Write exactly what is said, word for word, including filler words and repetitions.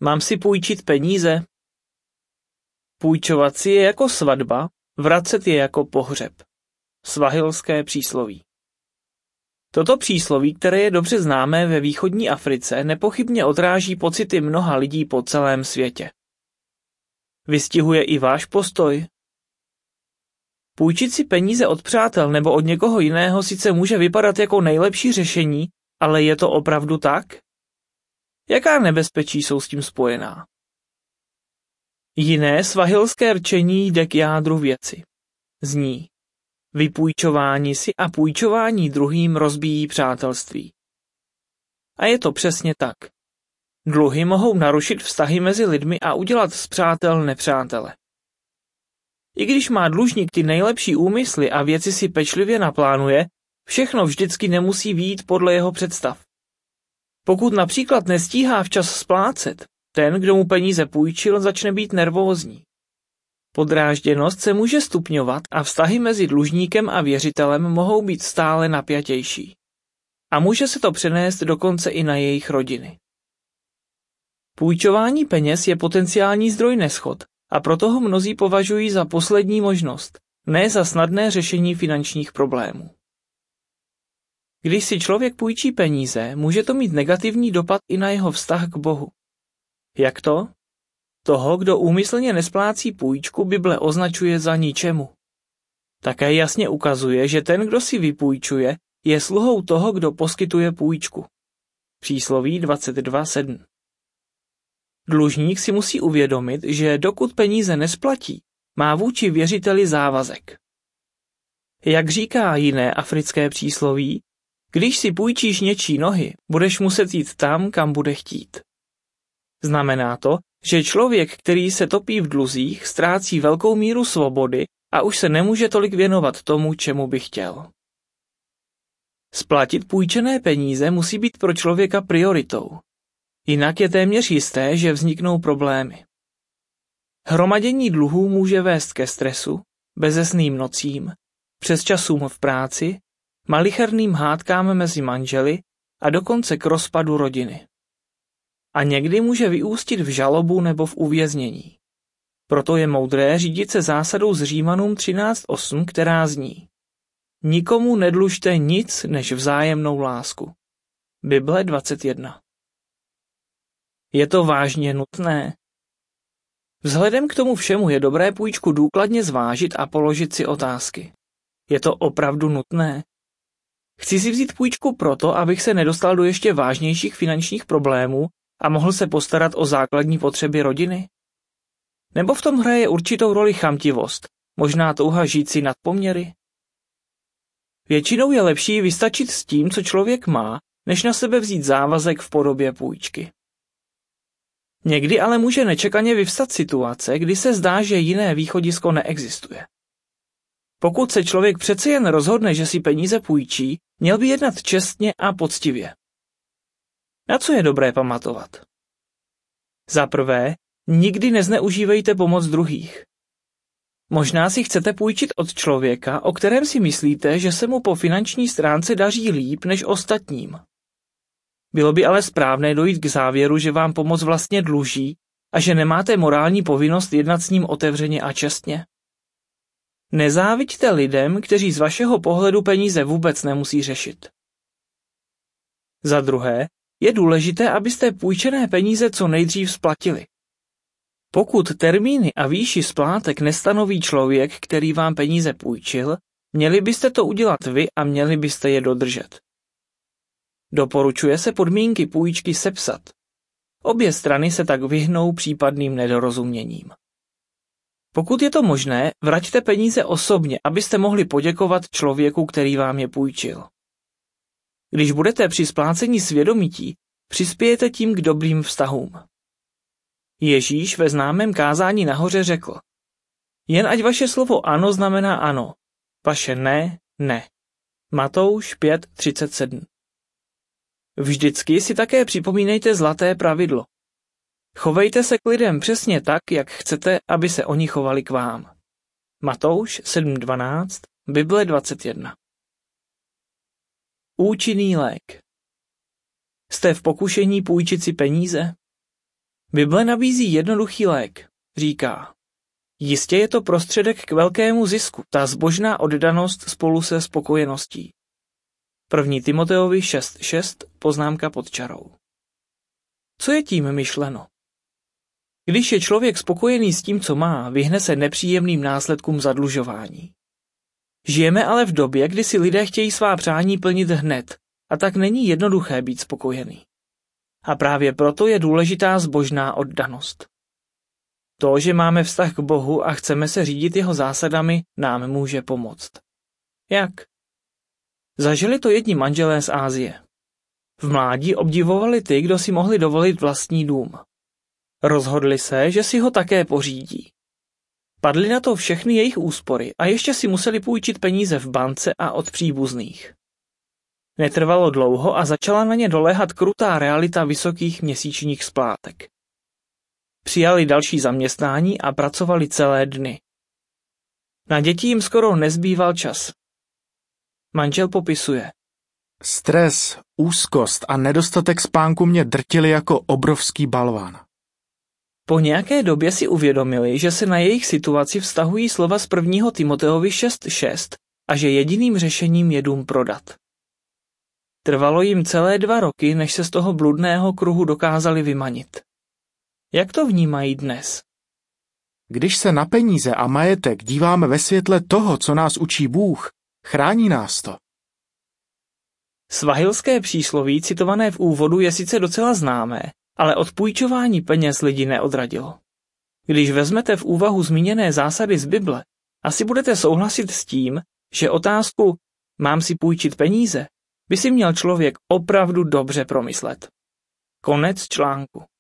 Mám si půjčit peníze? Půjčovat si je jako svatba, vracet je jako pohřeb. Svahilské přísloví. Toto přísloví, které je dobře známé ve východní Africe, nepochybně odráží pocity mnoha lidí po celém světě. Vystihuje i váš postoj? Půjčit si peníze od přátel nebo od někoho jiného sice může vypadat jako nejlepší řešení, ale je to opravdu tak? Jaká nebezpečí jsou s tím spojená? Jiné svahilské rčení jde k jádru věci. Zní: vypůjčování si a půjčování druhým rozbíjí přátelství. A je to přesně tak. Dluhy mohou narušit vztahy mezi lidmi a udělat z přátel nepřátele. I když má dlužník ty nejlepší úmysly a věci si pečlivě naplánuje, všechno vždycky nemusí vyjít podle jeho představ. Pokud například nestíhá včas splácet, ten, kdo mu peníze půjčil, začne být nervózní. Podrážděnost se může stupňovat a vztahy mezi dlužníkem a věřitelem mohou být stále napjatější. A může se to přenést dokonce i na jejich rodiny. Půjčování peněz je potenciální zdroj neshod a proto ho mnozí považují za poslední možnost, ne za snadné řešení finančních problémů. Když si člověk půjčí peníze, může to mít negativní dopad i na jeho vztah k Bohu. Jak to? Toho, kdo úmyslně nesplácí půjčku, Bible označuje za ničemu. Také jasně ukazuje, že ten, kdo si vypůjčuje, je sluhou toho, kdo poskytuje půjčku. Přísloví dvacet dva sedm. Dlužník si musí uvědomit, že dokud peníze nesplatí, má vůči věřiteli závazek. Jak říká jiné africké přísloví, když si půjčíš něčí nohy, budeš muset jít tam, kam bude chtít. Znamená to, že člověk, který se topí v dluzích, ztrácí velkou míru svobody a už se nemůže tolik věnovat tomu, čemu by chtěl. Splatit půjčené peníze musí být pro člověka prioritou. Jinak je téměř jisté, že vzniknou problémy. Hromadění dluhů může vést ke stresu, bezesným nocím, přesčasům v práci, malicherným hádkám mezi manželi a dokonce k rozpadu rodiny. A někdy může vyústit v žalobu nebo v uvěznění. Proto je moudré řídit se zásadou z Římanům třináct osm, která zní: nikomu nedlužte nic než vzájemnou lásku. Bible dvacet jedna. Je to vážně nutné? Vzhledem k tomu všemu je dobré půjčku důkladně zvážit a položit si otázky. Je to opravdu nutné? Chci si vzít půjčku proto, abych se nedostal do ještě vážnějších finančních problémů a mohl se postarat o základní potřeby rodiny? Nebo v tom hraje určitou roli chamtivost, možná touha žít si nad poměry? Většinou je lepší vystačit s tím, co člověk má, než na sebe vzít závazek v podobě půjčky. Někdy ale může nečekaně vyvstat situace, kdy se zdá, že jiné východisko neexistuje. Pokud se člověk přece jen rozhodne, že si peníze půjčí, měl by jednat čestně a poctivě. Na co je dobré pamatovat? Za prvé, nikdy nezneužívejte pomoc druhých. Možná si chcete půjčit od člověka, o kterém si myslíte, že se mu po finanční stránce daří líp než ostatním. Bylo by ale správné dojít k závěru, že vám pomoc vlastně dluží a že nemáte morální povinnost jednat s ním otevřeně a čestně. Nezáviďte lidem, kteří z vašeho pohledu peníze vůbec nemusí řešit. Za druhé, je důležité, abyste půjčené peníze co nejdřív splatili. Pokud termíny a výši splátek nestanoví člověk, který vám peníze půjčil, měli byste to udělat vy a měli byste je dodržet. Doporučuje se podmínky půjčky sepsat. Obě strany se tak vyhnou případným nedorozuměním. Pokud je to možné, vraťte peníze osobně, abyste mohli poděkovat člověku, který vám je půjčil. Když budete při splácení svědomití, přispějete tím k dobrým vztahům. Ježíš ve známém kázání nahoře řekl: jen ať vaše slovo ano znamená ano, vaše ne, ne. Matouš pět třicet sedm. Vždycky si také připomínejte zlaté pravidlo. Chovejte se k lidem přesně tak, jak chcete, aby se oni chovali k vám. Matouš sedm dvanáct, Bible dvacet jedna. Účinný lék. Jste v pokušení půjčit si peníze? Bible nabízí jednoduchý lék. Říká, jistě je to prostředek k velkému zisku, ta zbožná oddanost spolu se spokojeností. První Timoteovi šest šest, poznámka pod čarou. Co je tím myšleno? Když je člověk spokojený s tím, co má, vyhne se nepříjemným následkům zadlužování. Žijeme ale v době, kdy si lidé chtějí svá přání plnit hned, a tak není jednoduché být spokojený. A právě proto je důležitá zbožná oddanost. To, že máme vztah k Bohu a chceme se řídit jeho zásadami, nám může pomoct. Jak? Zažili to jedni manželé z Asie. V mládí obdivovali ty, kdo si mohli dovolit vlastní dům. Rozhodli se, že si ho také pořídí. Padly na to všechny jejich úspory a ještě si museli půjčit peníze v bance a od příbuzných. Netrvalo dlouho a začala na ně doléhat krutá realita vysokých měsíčních splátek. Přijali další zaměstnání a pracovali celé dny. Na děti jim skoro nezbýval čas. Manžel popisuje. Stres, úzkost a nedostatek spánku mě drtili jako obrovský balvan. Po nějaké době si uvědomili, že se na jejich situaci vztahují slova z prvního Timoteovi šest šest a že jediným řešením je dům prodat. Trvalo jim celé dva roky, než se z toho bludného kruhu dokázali vymanit. Jak to vnímají dnes? Když se na peníze a majetek díváme ve světle toho, co nás učí Bůh, chrání nás to. Svahilské přísloví citované v úvodu je sice docela známé, ale od půjčování peněz lidi neodradilo. Když vezmete v úvahu zmíněné zásady z Bible, asi budete souhlasit s tím, že otázku mám si půjčit peníze by si měl člověk opravdu dobře promyslet. Konec článku.